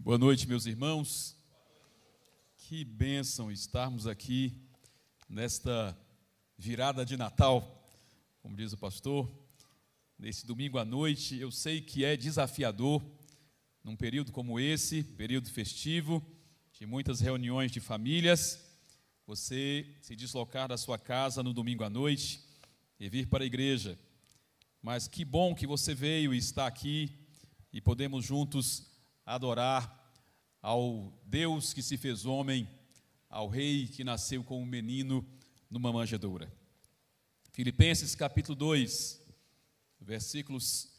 Boa noite, meus irmãos. Que bênção estarmos aqui nesta virada de Natal, como diz o pastor, nesse domingo à noite. Eu sei que é desafiador, num período como esse, período festivo, de muitas reuniões de famílias, você se deslocar da sua casa no domingo à noite e vir para a igreja. Mas que bom que você veio e está aqui e podemos juntos adorar ao Deus que se fez homem, ao Rei que nasceu como menino numa manjedoura. Filipenses capítulo 2, versículos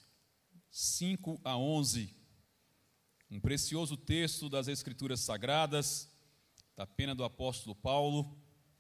5 a 11, um precioso texto das Escrituras Sagradas, da pena do apóstolo Paulo,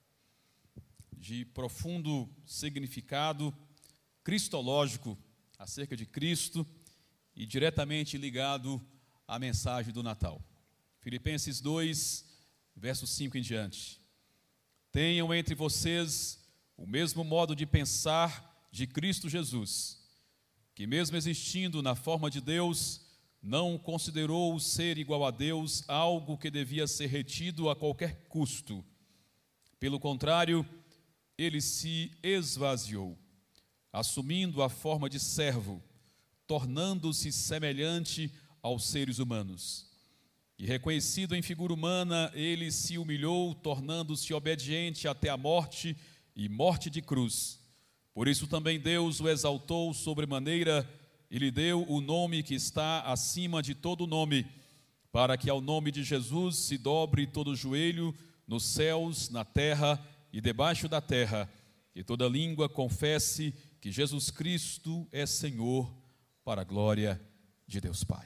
de profundo significado cristológico acerca de Cristo e diretamente ligado à mensagem do Natal. Filipenses 2, verso 5 em diante. Tenham entre vocês o mesmo modo de pensar de Cristo Jesus, que mesmo existindo na forma de Deus, não considerou o ser igual a Deus algo que devia ser retido a qualquer custo. Pelo contrário, ele se esvaziou, assumindo a forma de servo, tornando-se semelhante aos seres humanos. E reconhecido em figura humana, ele se humilhou, tornando-se obediente até a morte e morte de cruz. Por isso também Deus o exaltou sobremaneira e lhe deu o nome que está acima de todo nome, para que ao nome de Jesus se dobre todo joelho nos céus, na terra e debaixo da terra, e toda língua confesse que Jesus Cristo é Senhor, para a glória de Deus Pai.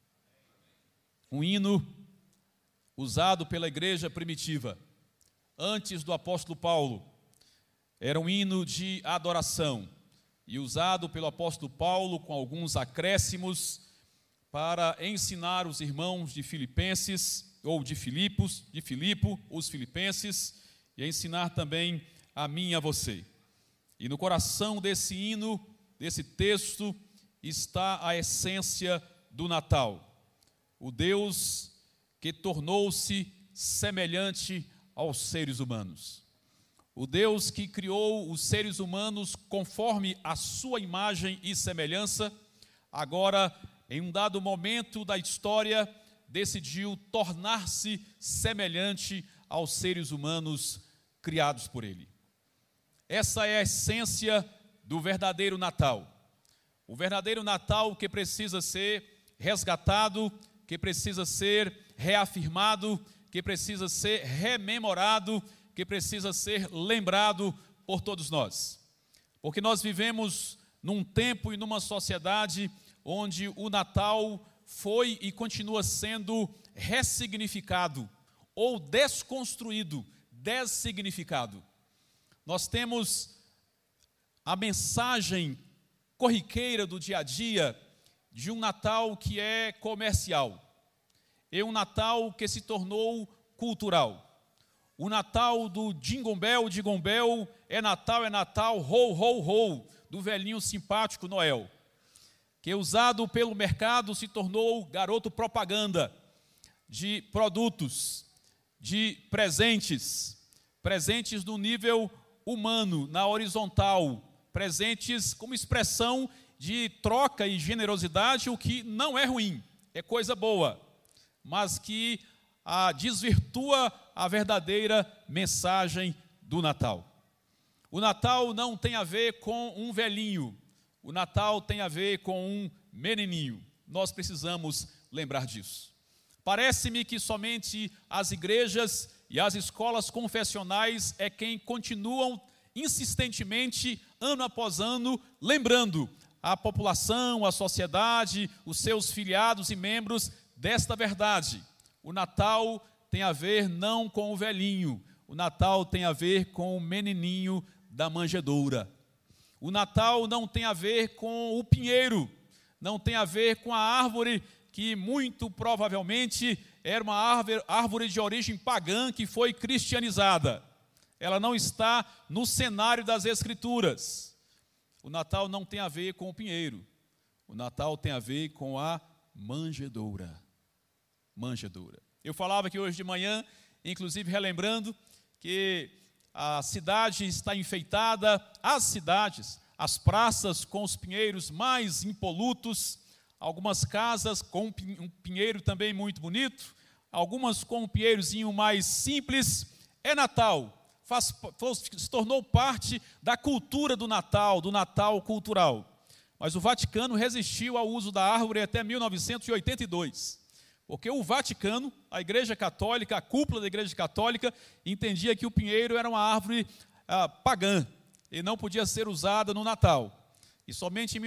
Um hino usado pela igreja primitiva, antes do apóstolo Paulo, era um hino de adoração, e usado pelo apóstolo Paulo com alguns acréscimos para ensinar os irmãos de Filipenses, ou de Filipo, os filipenses, e ensinar também a mim e a você. E no coração desse hino, desse texto, está a essência do Natal. O Deus que tornou-se semelhante aos seres humanos. O Deus que criou os seres humanos conforme a sua imagem e semelhança, agora, em um dado momento da história, decidiu tornar-se semelhante aos seres humanos criados por Ele. Essa é a essência do verdadeiro Natal. O verdadeiro Natal que precisa ser resgatado, que precisa ser reafirmado, que precisa ser rememorado, que precisa ser lembrado por todos nós. Porque nós vivemos num tempo e numa sociedade onde o Natal foi e continua sendo ressignificado ou desconstruído, dessignificado. Nós temos a mensagem corriqueira do dia a dia de um Natal que é comercial, e um Natal que se tornou cultural. O Natal do Jingle Bell, é Natal, ho, ho, ho, do velhinho simpático Noel, que usado pelo mercado se tornou garoto propaganda de produtos, de presentes no nível humano, na horizontal, presentes como expressão de troca e generosidade, o que não é ruim, é coisa boa, mas que desvirtua a verdadeira mensagem do Natal. O Natal não tem a ver com um velhinho, o Natal tem a ver com um menininho. Nós precisamos lembrar disso. Parece-me que somente as igrejas e as escolas confessionais é quem continuam insistentemente, ano após ano, lembrando a população, a sociedade, os seus filiados e membros desta verdade. O Natal tem a ver não com o velhinho, o Natal tem a ver com o menininho da manjedoura. O Natal não tem a ver com o pinheiro, não tem a ver com a árvore que muito provavelmente era uma árvore de origem pagã que foi cristianizada. Ela não está no cenário das Escrituras. O Natal não tem a ver com o pinheiro. O Natal tem a ver com a manjedoura. manjedoura. Eu falava que hoje de manhã, inclusive relembrando, que a cidade está enfeitada, as cidades, as praças com os pinheiros mais impolutos, algumas casas com um pinheiro também muito bonito, algumas com um pinheirozinho mais simples. É Natal, se tornou parte da cultura do Natal cultural. Mas o Vaticano resistiu ao uso da árvore até 1982. Porque o Vaticano, a Igreja Católica, a cúpula da Igreja Católica, entendia que o pinheiro era uma árvore pagã e não podia ser usada no Natal. E somente em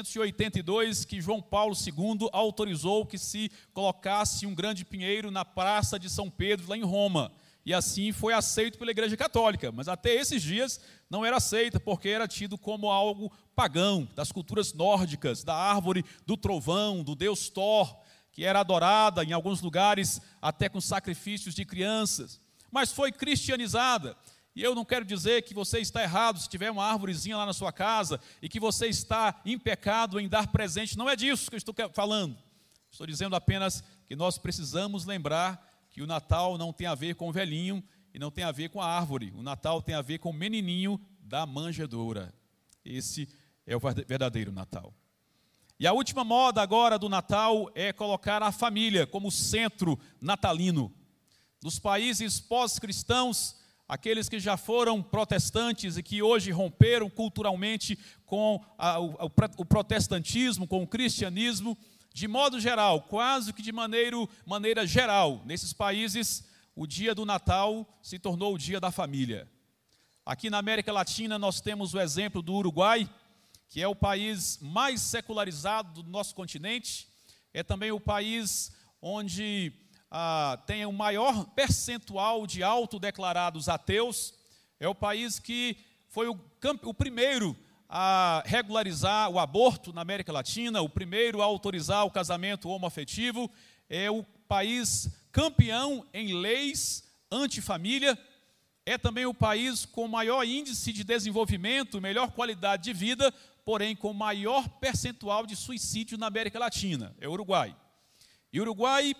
1982 que João Paulo II autorizou que se colocasse um grande pinheiro na Praça de São Pedro, lá em Roma. E assim foi aceito pela Igreja Católica. Mas até esses dias não era aceita, porque era tido como algo pagão, das culturas nórdicas, da árvore do trovão, do deus Thor, que era adorada em alguns lugares até com sacrifícios de crianças. Mas foi cristianizada. E eu não quero dizer que você está errado se tiver uma árvorezinha lá na sua casa e que você está em pecado em dar presente. Não é disso que eu estou falando. Estou dizendo apenas que nós precisamos lembrar que o Natal não tem a ver com o velhinho e não tem a ver com a árvore. O Natal tem a ver com o menininho da manjedoura. Esse é o verdadeiro Natal. E a última moda agora do Natal é colocar a família como centro natalino. Nos países pós-cristãos, aqueles que já foram protestantes e que hoje romperam culturalmente com o protestantismo, com o cristianismo, de modo geral, quase que de maneira geral, nesses países, o dia do Natal se tornou o dia da família. Aqui na América Latina nós temos o exemplo do Uruguai, que é o país mais secularizado do nosso continente, é também o país onde tem o maior percentual de autodeclarados ateus, é o país que foi o primeiro a regularizar o aborto na América Latina, o primeiro a autorizar o casamento homoafetivo, é o país campeão em leis antifamília, é também o país com maior índice de desenvolvimento, melhor qualidade de vida, porém com maior percentual de suicídio na América Latina, é o Uruguai. E o Uruguai,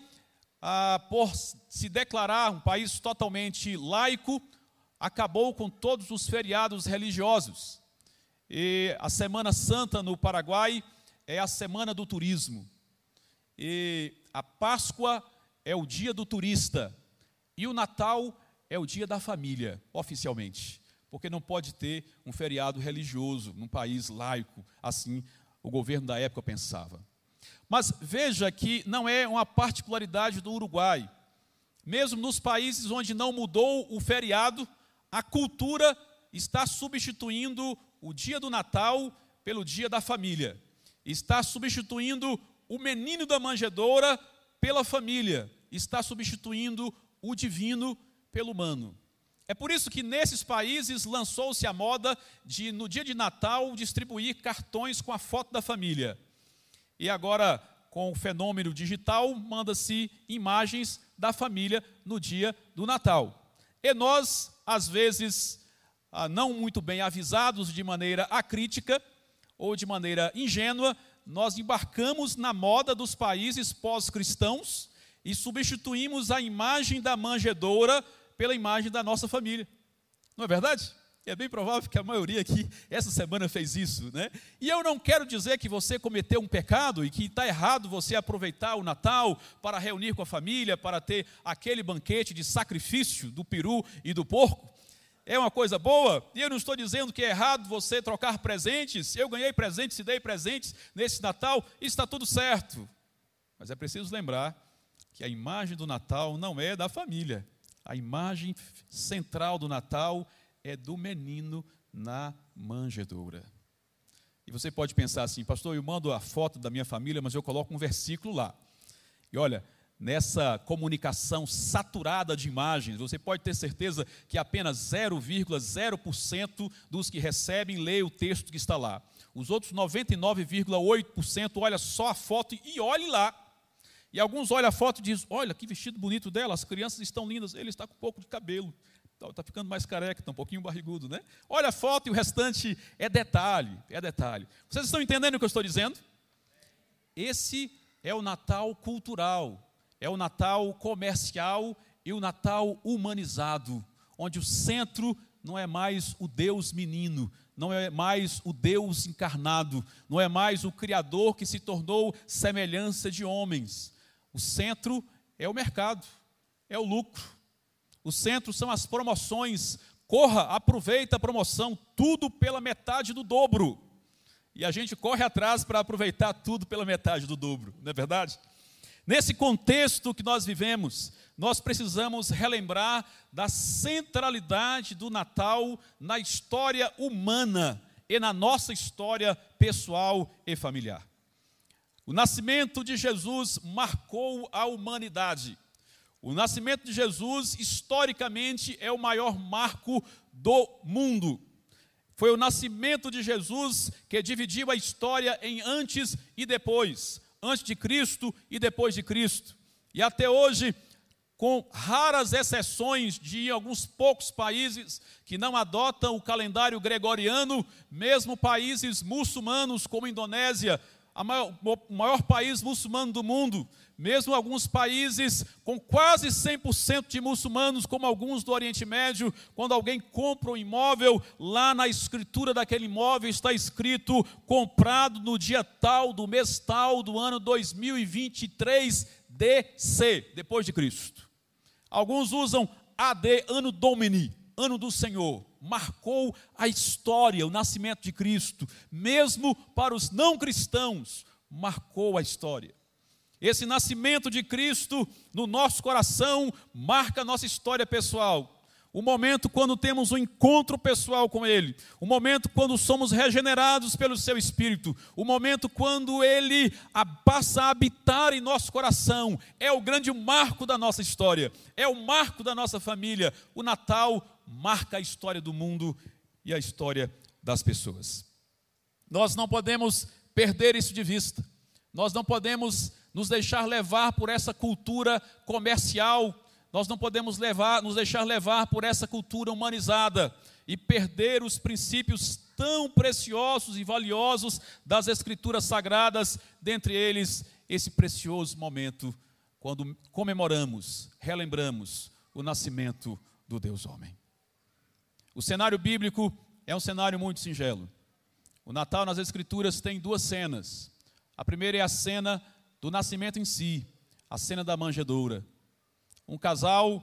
por se declarar um país totalmente laico, acabou com todos os feriados religiosos. E a Semana Santa no Paraguai é a semana do turismo. E a Páscoa é o dia do turista. E o Natal é o dia da família, oficialmente. Porque não pode ter um feriado religioso num país laico, assim o governo da época pensava. Mas veja que não é uma particularidade do Uruguai. Mesmo nos países onde não mudou o feriado, a cultura está substituindo o dia do Natal pelo dia da família. Está substituindo o menino da manjedoura pela família. Está substituindo o divino pelo humano. É por isso que nesses países lançou-se a moda de, no dia de Natal, distribuir cartões com a foto da família. E agora, com o fenômeno digital, manda-se imagens da família no dia do Natal. E nós, às vezes, não muito bem avisados de maneira acrítica ou de maneira ingênua, nós embarcamos na moda dos países pós-cristãos e substituímos a imagem da manjedoura pela imagem da nossa família. Não é verdade? É bem provável que a maioria aqui, essa semana, fez isso, né? E eu não quero dizer que você cometeu um pecado e que está errado você aproveitar o Natal para reunir com a família, para ter aquele banquete de sacrifício do peru e do porco. É uma coisa boa, e eu não estou dizendo que é errado você trocar presentes. Eu ganhei presentes e dei presentes nesse Natal, isso está tudo certo. Mas é preciso lembrar que a imagem do Natal não é da família. A imagem central do Natal é do menino na manjedoura. E você pode pensar assim, pastor, eu mando a foto da minha família, mas eu coloco um versículo lá. E olha, nessa comunicação saturada de imagens, você pode ter certeza que apenas 0,0% dos que recebem lê o texto que está lá. Os outros 99,8% olha só a foto e olhe lá. E alguns olham a foto e dizem, olha que vestido bonito dela, as crianças estão lindas, ele está com um pouco de cabelo, está ficando mais careca, está um pouquinho barrigudo, né? Olha a foto e o restante é detalhe, é detalhe. Vocês estão entendendo o que eu estou dizendo? Esse é o Natal cultural, É o Natal comercial e o Natal humanizado, onde o centro não é mais o Deus menino, não é mais o Deus encarnado, não é mais o Criador que se tornou semelhança de homens. O centro é o mercado, é o lucro. O centro são as promoções. Corra, aproveita a promoção, tudo pela metade do dobro. E a gente corre atrás para aproveitar tudo pela metade do dobro, não é verdade? Nesse contexto que nós vivemos, nós precisamos relembrar da centralidade do Natal na história humana e na nossa história pessoal e familiar. O nascimento de Jesus marcou a humanidade. O nascimento de Jesus, historicamente, é o maior marco do mundo. Foi o nascimento de Jesus que dividiu a história em antes e depois, antes de Cristo e depois de Cristo. E até hoje, com raras exceções de alguns poucos países que não adotam o calendário gregoriano, mesmo países muçulmanos como a Indonésia, o maior país muçulmano do mundo, mesmo alguns países com quase 100% de muçulmanos, como alguns do Oriente Médio, quando alguém compra um imóvel, lá na escritura daquele imóvel está escrito, comprado no dia tal, do mês tal, do ano 2023 DC, depois de Cristo. Alguns usam AD, Anno Domini, Ano do Senhor. Marcou a história, o nascimento de Cristo, mesmo para os não cristãos, marcou a história. Esse nascimento de Cristo no nosso coração marca a nossa história pessoal. O momento quando temos um encontro pessoal com Ele, o momento quando somos regenerados pelo Seu Espírito, o momento quando Ele passa a habitar em nosso coração, é o grande marco da nossa história, é o marco da nossa família. O Natal marca a história do mundo e a história das pessoas. Nós não podemos perder isso de vista. Nós não podemos nos deixar levar por essa cultura comercial. Nós não podemos nos deixar levar por essa cultura humanizada e perder os princípios tão preciosos e valiosos das Escrituras Sagradas, dentre eles esse precioso momento quando comemoramos, relembramos o nascimento do Deus homem. O cenário bíblico é um cenário muito singelo. O Natal nas Escrituras tem duas cenas. A primeira é a cena do nascimento em si, a cena da manjedoura. Um casal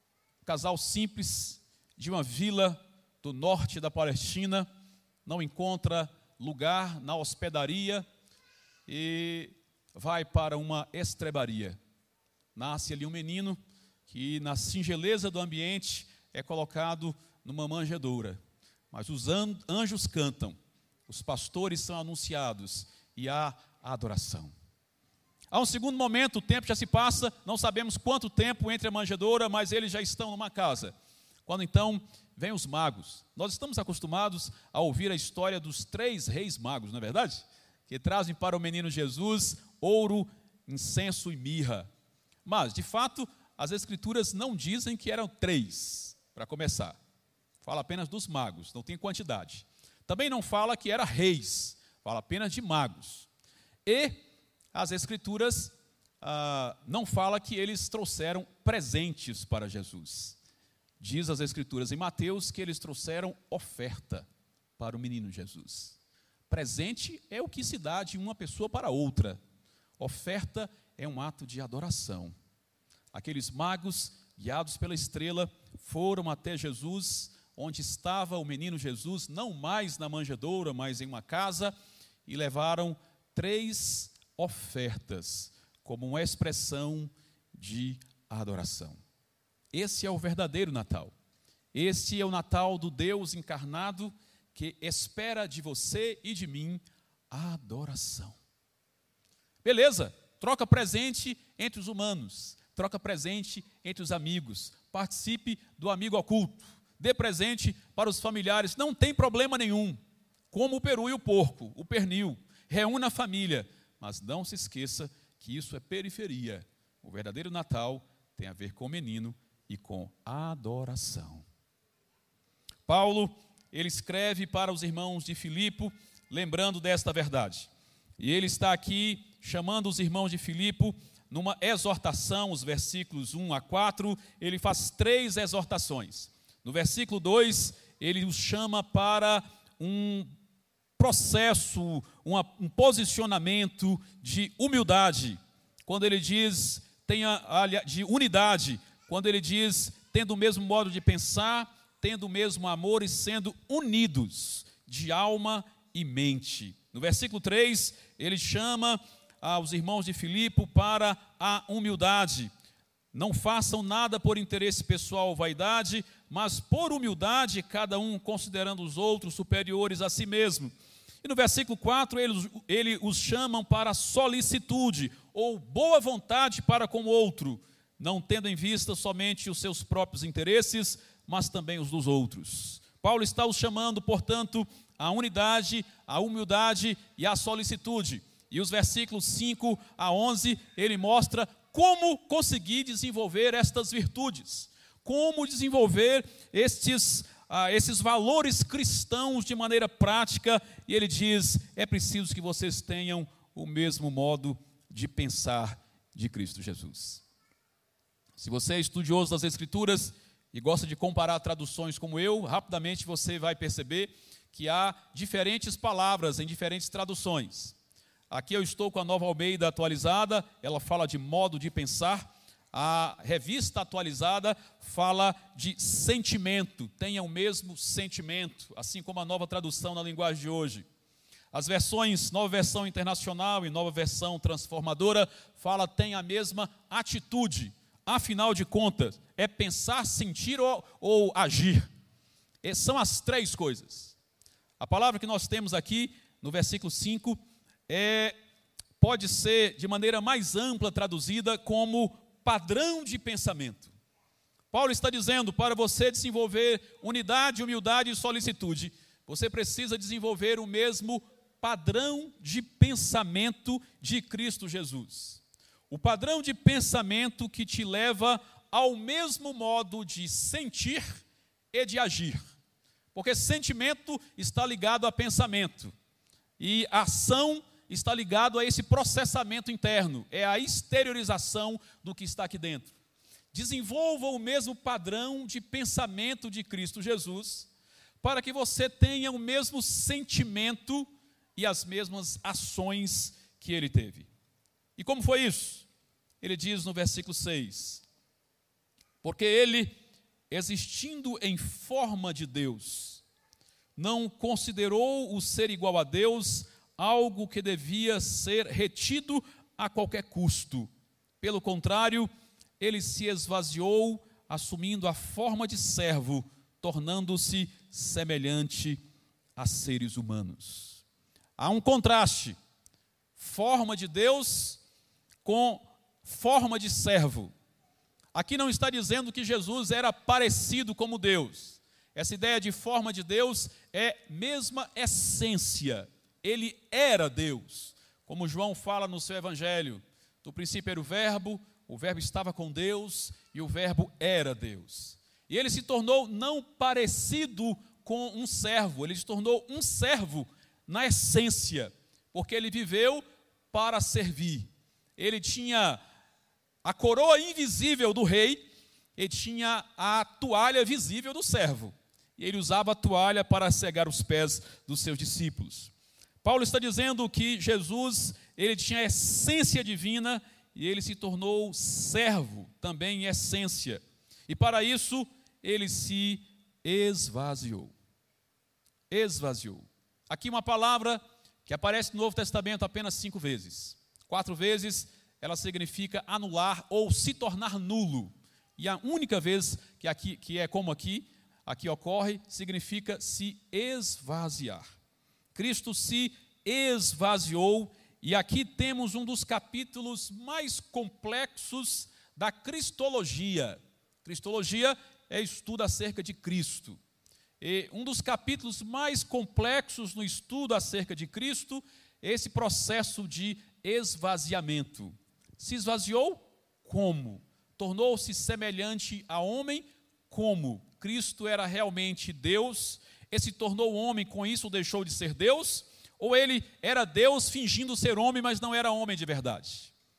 simples de uma vila do norte da Palestina, não encontra lugar na hospedaria e vai para uma estrebaria. Nasce ali um menino que, na singeleza do ambiente, é colocado numa manjedoura. Mas os anjos cantam, os pastores são anunciados e há a adoração. Há um segundo momento, o tempo já se passa, não sabemos quanto tempo entre a manjedoura, mas eles já estão numa casa. Quando então vêm os magos. Nós estamos acostumados a ouvir a história dos 3 reis magos, não é verdade? Que trazem para o menino Jesus ouro, incenso e mirra. Mas, de fato, as Escrituras não dizem que eram 3, para começar. Fala apenas dos magos, não tem quantidade. Também não fala que eram reis, fala apenas de magos. E as Escrituras não fala que eles trouxeram presentes para Jesus. Diz as Escrituras em Mateus que eles trouxeram oferta para o menino Jesus. Presente é o que se dá de uma pessoa para outra. Oferta é um ato de adoração. Aqueles magos, guiados pela estrela, foram até Jesus, onde estava o menino Jesus, não mais na manjedoura, mas em uma casa, e levaram 3 ofertas, como uma expressão de adoração. Esse é o verdadeiro Natal. Esse é o Natal do Deus encarnado, que espera de você e de mim a adoração. Beleza, troca presente entre os humanos, troca presente entre os amigos, participe do amigo oculto, dê presente para os familiares, não tem problema nenhum, como o peru e o porco, o pernil, reúna a família, mas não se esqueça que isso é periferia. O verdadeiro Natal tem a ver com o menino e com adoração. Paulo, ele escreve para os irmãos de Filipe, lembrando desta verdade. E ele está aqui chamando os irmãos de Filipe numa exortação, os versículos 1 a 4, ele faz 3 exortações. No versículo 2, ele os chama para um processo, um posicionamento de humildade. Quando ele diz, de unidade, quando ele diz, tendo o mesmo modo de pensar, tendo o mesmo amor e sendo unidos de alma e mente. No versículo 3, ele chama aos irmãos de Filipe para a humildade. Não façam nada por interesse pessoal ou vaidade, mas por humildade, cada um considerando os outros superiores a si mesmo. E no versículo 4, ele os chamam para a solicitude, ou boa vontade para com o outro, não tendo em vista somente os seus próprios interesses, mas também os dos outros. Paulo está os chamando, portanto, à unidade, à humildade e à solicitude. E os versículos 5 a 11, ele mostra como conseguir desenvolver estas virtudes, como desenvolver esses valores cristãos de maneira prática. E ele diz, é preciso que vocês tenham o mesmo modo de pensar de Cristo Jesus. Se você é estudioso das Escrituras e gosta de comparar traduções como eu, rapidamente você vai perceber que há diferentes palavras em diferentes traduções. Aqui eu estou com a Nova Almeida atualizada, ela fala de modo de pensar. A Revista Atualizada fala de sentimento, tenha o mesmo sentimento, assim como a nova tradução na linguagem de hoje. As versões, Nova Versão Internacional e Nova Versão Transformadora, fala tem a mesma atitude. Afinal de contas, é pensar, sentir ou agir. São as 3 coisas. A palavra que nós temos aqui, no versículo 5, pode ser de maneira mais ampla traduzida como padrão de pensamento. Paulo está dizendo, para você desenvolver unidade, humildade e solicitude, você precisa desenvolver o mesmo padrão de pensamento de Cristo Jesus. O padrão de pensamento que te leva ao mesmo modo de sentir e de agir. Porque sentimento está ligado a pensamento. E a ação está ligado a esse processamento interno. É a exteriorização do que está aqui dentro. Desenvolva o mesmo padrão de pensamento de Cristo Jesus, para que você tenha o mesmo sentimento e as mesmas ações que ele teve. E como foi isso? Ele diz no versículo 6, porque ele, existindo em forma de Deus, não considerou o ser igual a Deus algo que devia ser retido a qualquer custo. Pelo contrário, ele se esvaziou, assumindo a forma de servo, tornando-se semelhante a seres humanos. Há um contraste, forma de Deus com forma de servo. Aqui não está dizendo que Jesus era parecido como Deus. Essa ideia de forma de Deus é mesma essência. Ele era Deus. Como João fala no seu evangelho, no princípio era o verbo estava com Deus e o verbo era Deus. E ele se tornou não parecido com um servo, ele se tornou um servo na essência, porque ele viveu para servir. Ele tinha a coroa invisível do rei e tinha a toalha visível do servo. E ele usava a toalha para cegar os pés dos seus discípulos. Paulo está dizendo que Jesus, ele tinha a essência divina e ele se tornou servo também em essência. E para isso, ele se esvaziou. Esvaziou. Aqui uma palavra que aparece no Novo Testamento apenas 5 vezes. 4 vezes ela significa anular ou se tornar nulo. E a única vez que é como aqui ocorre, significa se esvaziar. Cristo se esvaziou, e aqui temos um dos capítulos mais complexos da Cristologia. Cristologia é estudo acerca de Cristo. E um dos capítulos mais complexos no estudo acerca de Cristo é esse processo de esvaziamento. Se esvaziou? Como? Tornou-se semelhante a homem? Como? Cristo era realmente Deus, ele se tornou homem, com isso deixou de ser Deus? Ou ele era Deus fingindo ser homem, mas não era homem de verdade?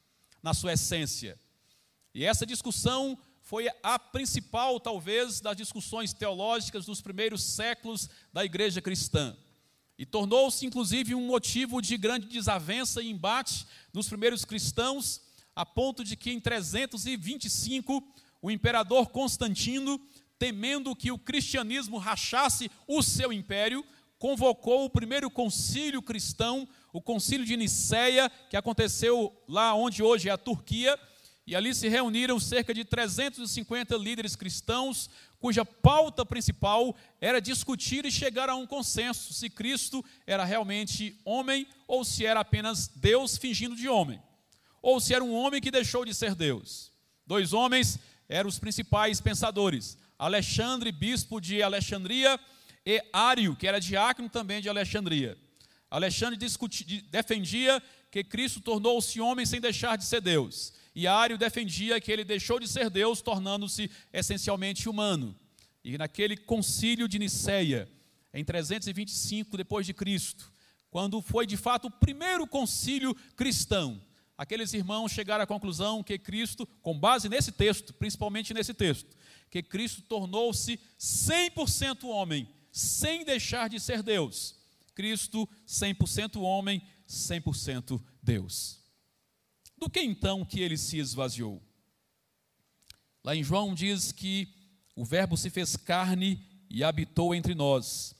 na sua essência. E essa discussão foi a principal, talvez, das discussões teológicas dos primeiros séculos da igreja cristã. E tornou-se, inclusive, um motivo de grande desavença e embate nos primeiros cristãos, a ponto de que, em 325, o imperador Constantino, temendo que o cristianismo rachasse o seu império, convocou o primeiro concílio cristão, o concílio de Niceia, que aconteceu lá onde hoje é a Turquia, e ali se reuniram cerca de 350 líderes cristãos, cuja pauta principal era discutir e chegar a um consenso se Cristo era realmente homem ou se era apenas Deus fingindo de homem, ou se era um homem que deixou de ser Deus. Dois homens eram os principais pensadores: Alexandre, bispo de Alexandria, e Ário, que era diácono também de Alexandria. Alexandre defendia que Cristo tornou-se homem sem deixar de ser Deus. E Ário defendia que ele deixou de ser Deus, tornando-se essencialmente humano. E naquele concílio de Niceia, em 325 depois de Cristo, quando foi de fato o primeiro concílio cristão, aqueles irmãos chegaram à conclusão que Cristo, com base nesse texto, principalmente nesse texto, que Cristo tornou-se 100% homem, sem deixar de ser Deus. Cristo 100% homem, 100% Deus. Do que então que ele se esvaziou? Lá em João diz que o verbo se fez carne e habitou entre nós.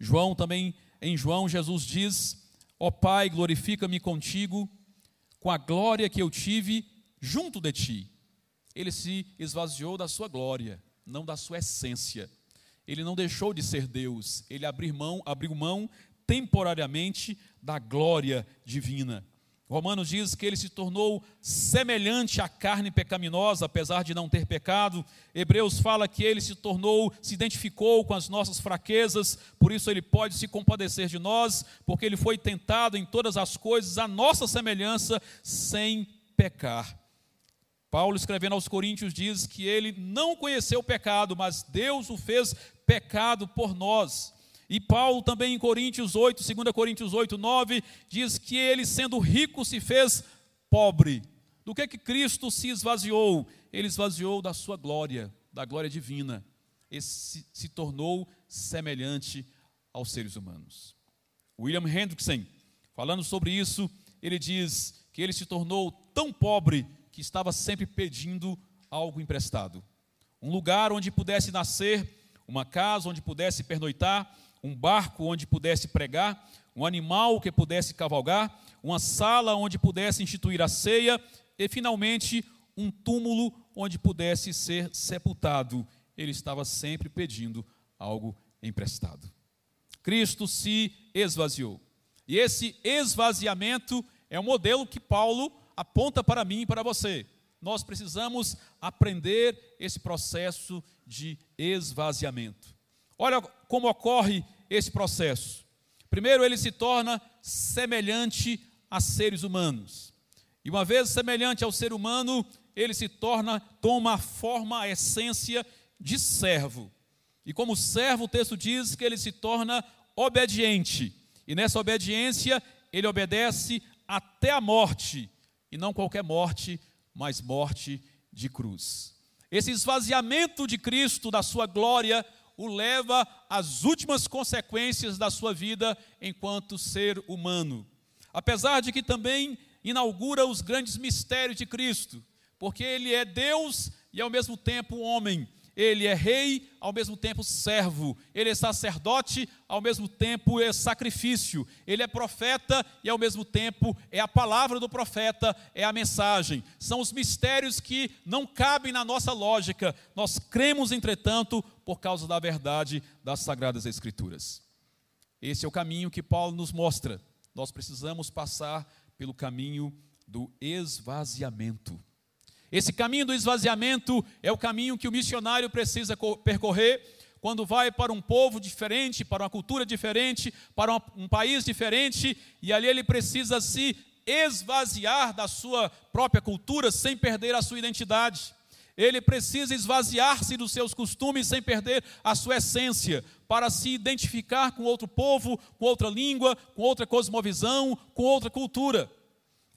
Em João, Jesus diz: ó Pai, glorifica-me contigo, com a glória que eu tive junto de ti. Ele se esvaziou da sua glória, não da sua essência. Ele não deixou de ser Deus, ele abriu mão temporariamente da glória divina. Romanos diz que ele se tornou semelhante à carne pecaminosa, apesar de não ter pecado. Hebreus fala que ele se identificou com as nossas fraquezas, por isso ele pode se compadecer de nós, porque ele foi tentado em todas as coisas, à nossa semelhança, sem pecar. Paulo, escrevendo aos Coríntios, diz que ele não conheceu o pecado, mas Deus o fez pecado por nós. E Paulo também em Coríntios 8, 2 Coríntios 8, 9, diz que ele, sendo rico, se fez pobre. Do que Cristo se esvaziou? Ele esvaziou da sua glória, da glória divina. Ele se tornou semelhante aos seres humanos. William Hendrickson, falando sobre isso, ele diz que ele se tornou tão pobre que estava sempre pedindo algo emprestado. Um lugar onde pudesse nascer, uma casa onde pudesse pernoitar, um barco onde pudesse pregar, um animal que pudesse cavalgar, uma sala onde pudesse instituir a ceia e, finalmente, um túmulo onde pudesse ser sepultado. Ele estava sempre pedindo algo emprestado. Cristo se esvaziou. E esse esvaziamento é um modelo que Paulo aponta para mim e para você. Nós precisamos aprender esse processo de esvaziamento. Olha como ocorre esse processo. Primeiro, ele se torna semelhante a seres humanos. E uma vez semelhante ao ser humano, ele toma a forma, a essência de servo. E como servo, o texto diz que ele se torna obediente. E nessa obediência, ele obedece até a morte. E não qualquer morte, mas morte de cruz. Esse esvaziamento de Cristo, da sua glória, o leva às últimas consequências da sua vida enquanto ser humano. Apesar de que também inaugura os grandes mistérios de Cristo, porque ele é Deus e ao mesmo tempo homem. Ele é rei, ao mesmo tempo servo. Ele é sacerdote, ao mesmo tempo é sacrifício. Ele é profeta e ao mesmo tempo é a palavra do profeta, é a mensagem. São os mistérios que não cabem na nossa lógica. Nós cremos, entretanto, por causa da verdade das Sagradas Escrituras. Esse é o caminho que Paulo nos mostra. Nós precisamos passar pelo caminho do esvaziamento. Esse caminho do esvaziamento é o caminho que o missionário precisa percorrer quando vai para um povo diferente, para uma cultura diferente, para um país diferente, e ali ele precisa se esvaziar da sua própria cultura sem perder a sua identidade. Ele precisa esvaziar-se dos seus costumes sem perder a sua essência, para se identificar com outro povo, com outra língua, com outra cosmovisão, com outra cultura.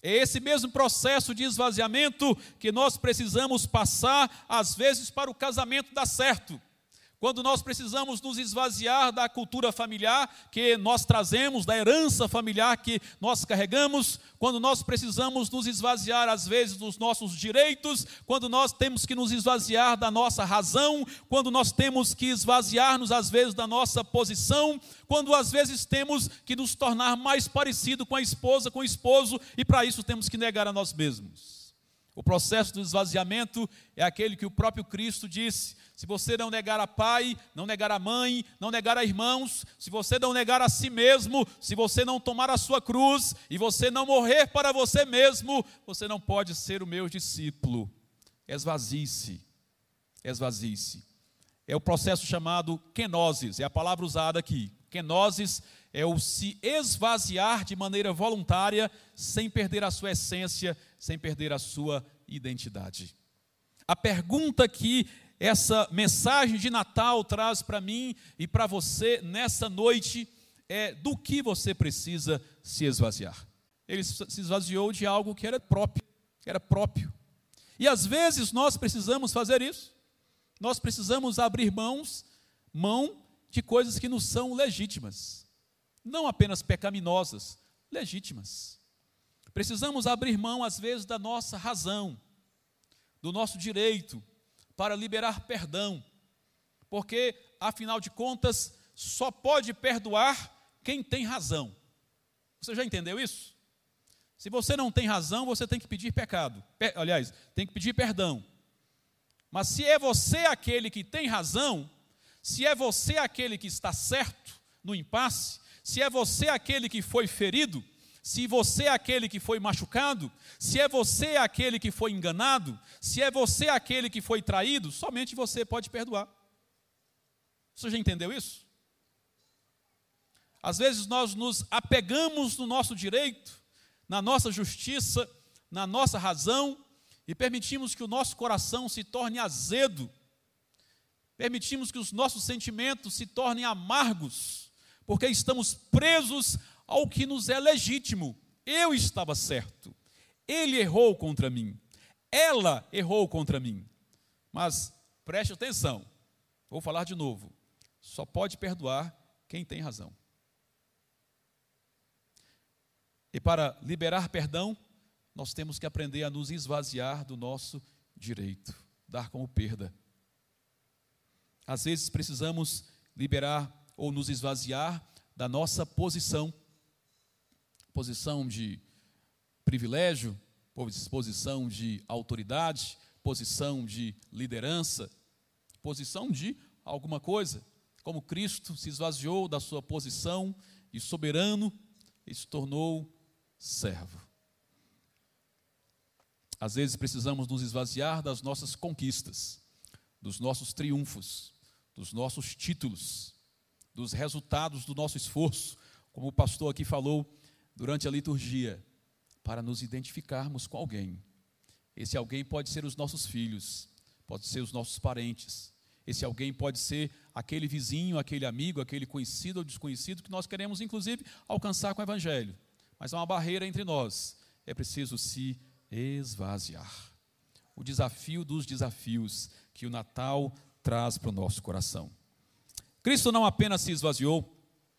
É esse mesmo processo de esvaziamento que nós precisamos passar, às vezes, para o casamento dar certo. Quando nós precisamos nos esvaziar da cultura familiar que nós trazemos, da herança familiar que nós carregamos, quando nós precisamos nos esvaziar, às vezes, dos nossos direitos, quando nós temos que nos esvaziar da nossa razão, quando nós temos que esvaziar-nos, às vezes, da nossa posição, quando, às vezes, temos que nos tornar mais parecido com a esposa, com o esposo, e para isso temos que negar a nós mesmos. O processo do esvaziamento é aquele que o próprio Cristo disse: se você não negar a pai, não negar a mãe, não negar a irmãos, se você não negar a si mesmo, se você não tomar a sua cruz e você não morrer para você mesmo, você não pode ser o meu discípulo. Esvazie-se, esvazie-se. É o processo chamado kenosis, é a palavra usada aqui. Kenosis é o se esvaziar de maneira voluntária, sem perder a sua essência, sem perder a sua identidade. A pergunta que essa mensagem de Natal traz para mim e para você nessa noite é: do que você precisa se esvaziar? Ele se esvaziou de algo que era próprio. E às vezes nós precisamos fazer isso. Nós precisamos abrir mão de coisas que nos são legítimas. Não apenas pecaminosas, legítimas. Precisamos abrir mão, às vezes, da nossa razão, do nosso direito, para liberar perdão. Porque, afinal de contas, só pode perdoar quem tem razão. Você já entendeu isso? Se você não tem razão, você tem que pedir tem que pedir perdão. Mas se é você aquele que tem razão, se é você aquele que está certo no impasse, se é você aquele que foi ferido, se você é aquele que foi machucado, se é você aquele que foi enganado, se é você aquele que foi traído, somente você pode perdoar. Você já entendeu isso? Às vezes nós nos apegamos no nosso direito, na nossa justiça, na nossa razão, e permitimos que o nosso coração se torne azedo, permitimos que os nossos sentimentos se tornem amargos, porque estamos presos ao que nos é legítimo. Eu estava certo, ele errou contra mim, ela errou contra mim. Mas preste atenção, vou falar de novo: só pode perdoar quem tem razão. E para liberar perdão, nós temos que aprender a nos esvaziar do nosso direito, dar como perda. Às vezes precisamos liberar ou nos esvaziar da nossa posição de privilégio, posição de autoridade, posição de liderança, posição de alguma coisa. Como Cristo se esvaziou da sua posição de soberano e se tornou servo. Às vezes precisamos nos esvaziar das nossas conquistas, dos nossos triunfos, dos nossos títulos, dos resultados do nosso esforço, como o pastor aqui falou durante a liturgia, para nos identificarmos com alguém. Esse alguém pode ser os nossos filhos, pode ser os nossos parentes. Esse alguém pode ser aquele vizinho, aquele amigo, aquele conhecido ou desconhecido que nós queremos, inclusive, alcançar com o Evangelho. Mas há uma barreira entre nós. É preciso se esvaziar. O desafio dos desafios que o Natal traz para o nosso coração. Cristo não apenas se esvaziou,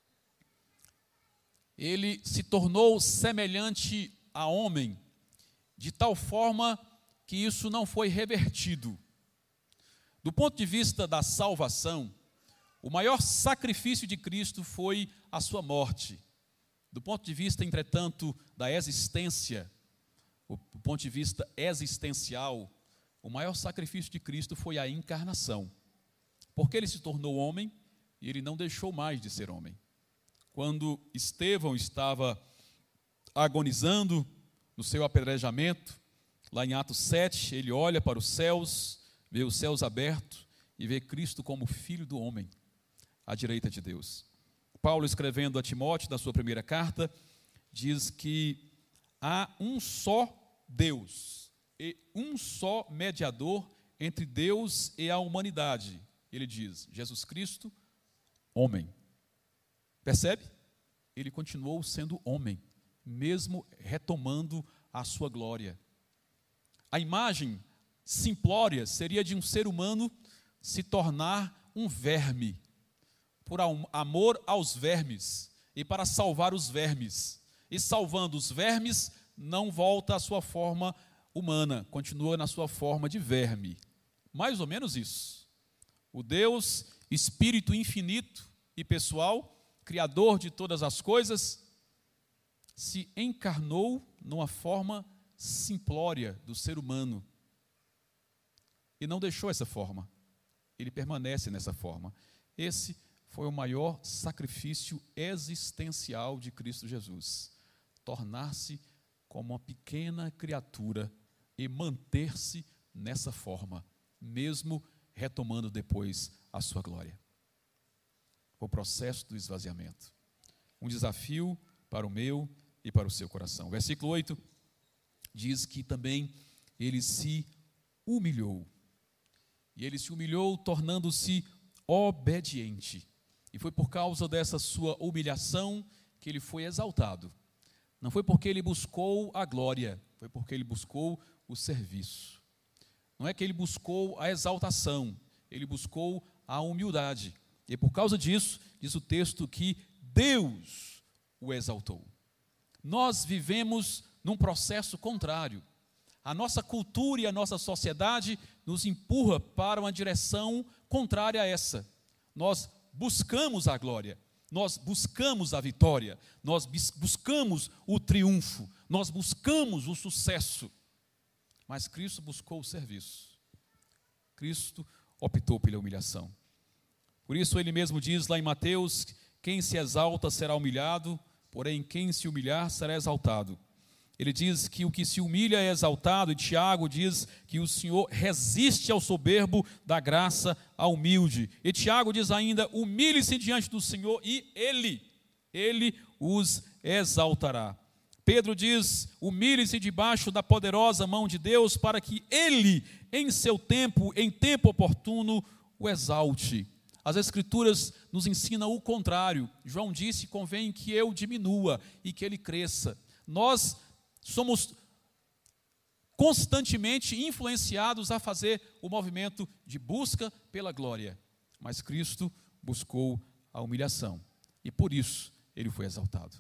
ele se tornou semelhante a homem, de tal forma que isso não foi revertido. Do ponto de vista da salvação, o maior sacrifício de Cristo foi a sua morte. Do ponto de vista, entretanto, da existência, do ponto de vista existencial, o maior sacrifício de Cristo foi a encarnação. Porque ele se tornou homem e ele não deixou mais de ser homem. Quando Estevão estava agonizando no seu apedrejamento, lá em Atos 7, ele olha para os céus, vê os céus abertos e vê Cristo como Filho do homem, à direita de Deus. Paulo, escrevendo a Timóteo, na sua primeira carta, diz que há um só Deus e um só mediador entre Deus e a humanidade. Ele diz: Jesus Cristo, homem. Percebe? Ele continuou sendo homem, mesmo retomando à sua glória. A imagem simplória seria de um ser humano se tornar um verme, por amor aos vermes e para salvar os vermes. E salvando os vermes, não volta à sua forma humana, continua na sua forma de verme. Mais ou menos isso. O Deus, Espírito infinito e pessoal, Criador de todas as coisas, se encarnou numa forma simplória do ser humano. E não deixou essa forma. Ele permanece nessa forma. Esse foi o maior sacrifício existencial de Cristo Jesus. Tornar-se como uma pequena criatura e manter-se nessa forma, mesmo retomando depois a sua glória. O processo do esvaziamento. Um desafio para o meu e para o seu coração. Versículo 8 diz que também ele se humilhou. E ele se humilhou tornando-se obediente. E foi por causa dessa sua humilhação que ele foi exaltado. Não foi porque ele buscou a glória, foi porque ele buscou o serviço. Não é que ele buscou a exaltação, ele buscou a humildade. E por causa disso, diz o texto que Deus o exaltou. Nós vivemos num processo contrário. A nossa cultura e a nossa sociedade nos empurra para uma direção contrária a essa. Nós buscamos a glória, nós buscamos a vitória, nós buscamos o triunfo, nós buscamos o sucesso. Mas Cristo buscou o serviço. Cristo optou pela humilhação. Por isso ele mesmo diz lá em Mateus: quem se exalta será humilhado, porém quem se humilhar será exaltado. Ele diz que o que se humilha é exaltado, e Tiago diz que o Senhor resiste ao soberbo, dá graça ao humilde. E Tiago diz ainda: humilhe-se diante do Senhor e Ele os exaltará. Pedro diz: humilhe-se debaixo da poderosa mão de Deus, para que Ele, em seu tempo, em tempo oportuno, o exalte. As Escrituras nos ensinam o contrário. João disse: convém que eu diminua e que Ele cresça. Nós somos constantemente influenciados a fazer o movimento de busca pela glória. Mas Cristo buscou a humilhação. E por isso Ele foi exaltado.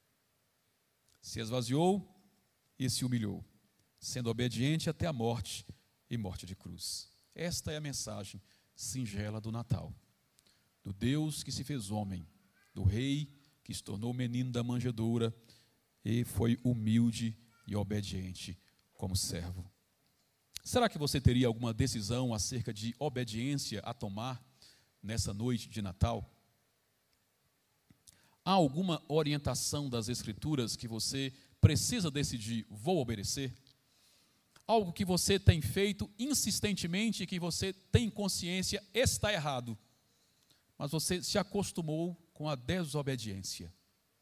Se esvaziou e se humilhou, sendo obediente até a morte e morte de cruz. Esta é a mensagem singela do Natal. Do Deus que se fez homem, do Rei que se tornou menino da manjedoura e foi humilde e obediente como servo. Será que você teria alguma decisão acerca de obediência a tomar nessa noite de Natal? Há alguma orientação das Escrituras que você precisa decidir: vou obedecer? Algo que você tem feito insistentemente e que você tem consciência está errado, mas você se acostumou com a desobediência.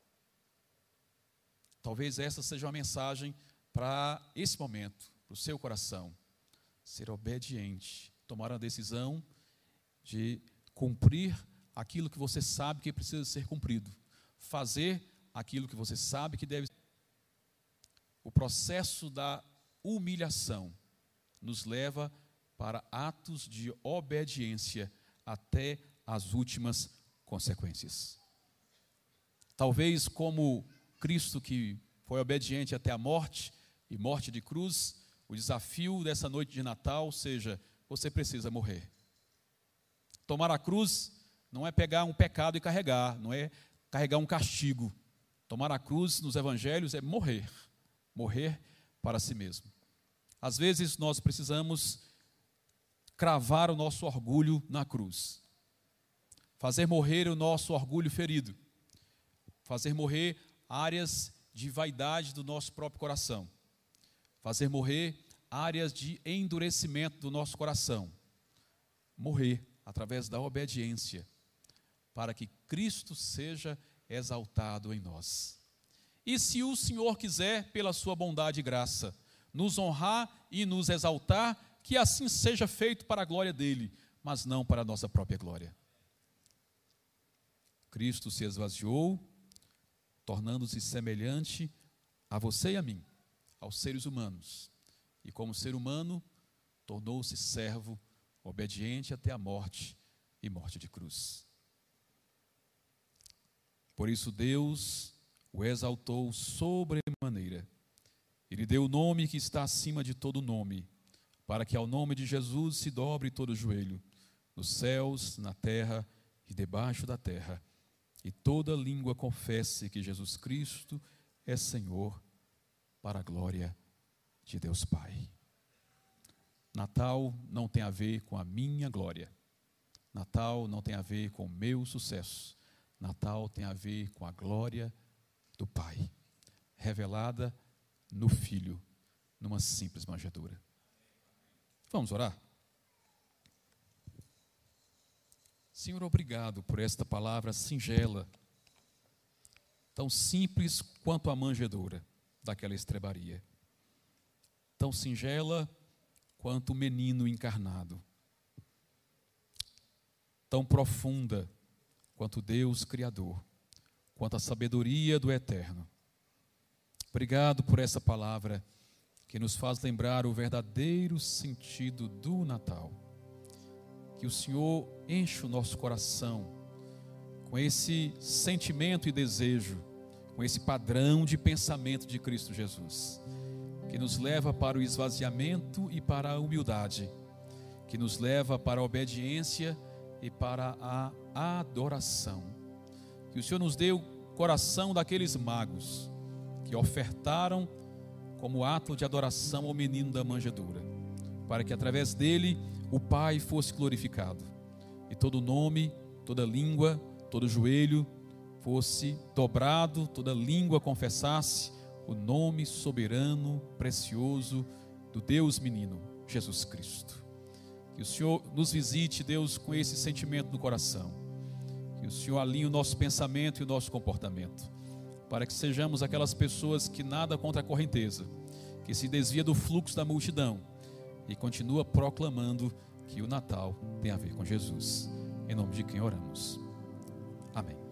Talvez essa seja uma mensagem para esse momento, para o seu coração. Ser obediente, tomar a decisão de cumprir aquilo que você sabe que precisa ser cumprido. Fazer aquilo que você sabe que deve ser. O processo da humilhação nos leva para atos de obediência até as últimas consequências. Talvez como Cristo, que foi obediente até a morte e morte de cruz, o desafio dessa noite de Natal seja: você precisa morrer. Tomar a cruz não é pegar um pecado e carregar, não é carregar um castigo. Tomar a cruz nos evangelhos é morrer, morrer para si mesmo. Às vezes nós precisamos cravar o nosso orgulho na cruz, fazer morrer o nosso orgulho ferido, fazer morrer áreas de vaidade do nosso próprio coração, fazer morrer áreas de endurecimento do nosso coração, morrer através da obediência, para que Cristo seja exaltado em nós. E se o Senhor quiser, pela sua bondade e graça, nos honrar e nos exaltar, que assim seja feito para a glória dele, mas não para a nossa própria glória. Cristo se esvaziou, tornando-se semelhante a você e a mim, aos seres humanos. E como ser humano, tornou-se servo, obediente até a morte e morte de cruz. Por isso Deus o exaltou sobremaneira. Ele deu o nome que está acima de todo nome, para que ao nome de Jesus se dobre todo o joelho, nos céus, na terra e debaixo da terra, e toda língua confesse que Jesus Cristo é Senhor, para a glória de Deus Pai. Natal não tem a ver com a minha glória. Natal não tem a ver com o meu sucesso. Natal tem a ver com a glória do Pai, revelada no Filho, numa simples manjedoura. Vamos orar? Senhor, obrigado por esta palavra singela, tão simples quanto a manjedoura daquela estrebaria, tão singela quanto o menino encarnado, tão profunda quanto Deus Criador, quanto a sabedoria do Eterno. Obrigado por essa palavra que nos faz lembrar o verdadeiro sentido do Natal. Que o Senhor enche o nosso coração com esse sentimento e desejo, com esse padrão de pensamento de Cristo Jesus, que nos leva para o esvaziamento e para a humildade, que nos leva para a obediência e para a adoração. Que o Senhor nos dê o coração daqueles magos que ofertaram como ato de adoração ao menino da manjedoura, para que através dele o Pai fosse glorificado e todo nome, toda língua, todo joelho fosse dobrado, toda língua confessasse o nome soberano, precioso do Deus menino, Jesus Cristo. Que o Senhor nos visite, Deus, com esse sentimento no coração. Que o Senhor alinhe o nosso pensamento e o nosso comportamento, para que sejamos aquelas pessoas que nada contra a correnteza, que se desvia do fluxo da multidão e continua proclamando que o Natal tem a ver com Jesus. Em nome de quem oramos. Amém.